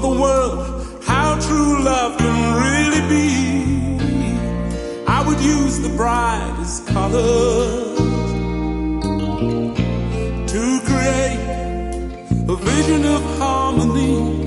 the world how true love can really be, I would use the brightest colors to create a vision of harmony